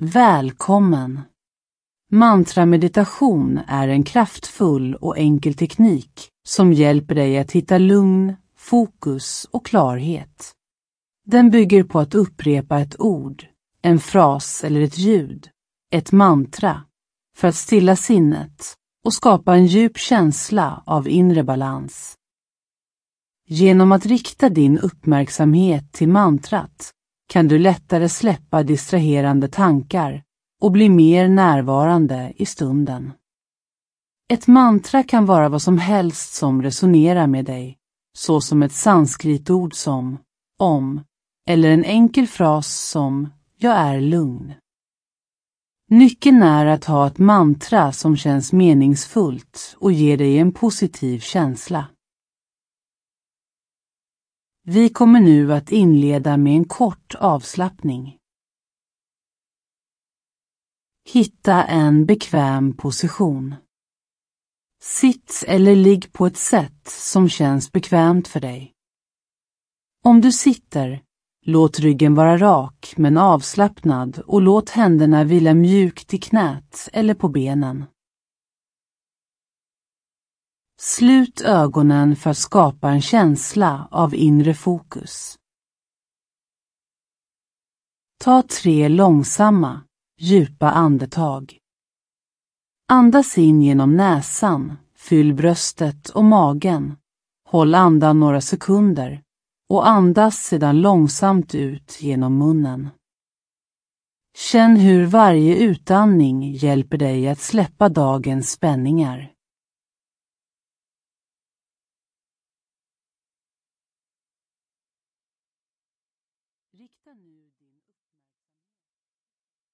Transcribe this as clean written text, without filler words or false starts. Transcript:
Välkommen! Mantrameditation är en kraftfull och enkel teknik som hjälper dig att hitta lugn, fokus och klarhet. Den bygger på att upprepa ett ord, en fras eller ett ljud, ett mantra, för att stilla sinnet och skapa en djup känsla av inre balans. Genom att rikta din uppmärksamhet till mantrat kan du lättare släppa distraherande tankar och bli mer närvarande i stunden. Ett mantra kan vara vad som helst som resonerar med dig, så som ett sanskritord som om eller en enkel fras som jag är lugn. Nyckeln är att ha ett mantra som känns meningsfullt och ger dig en positiv känsla. Vi kommer nu att inleda med en kort avslappning. Hitta en bekväm position. Sitt eller ligg på ett sätt som känns bekvämt för dig. Om du sitter, låt ryggen vara rak men avslappnad och låt händerna vila mjukt i knät eller på benen. Slut ögonen för att skapa en känsla av inre fokus. Ta 3 långsamma, djupa andetag. Andas in genom näsan, fyll bröstet och magen. Håll andan några sekunder och andas sedan långsamt ut genom munnen. Känn hur varje utandning hjälper dig att släppa dagens spänningar.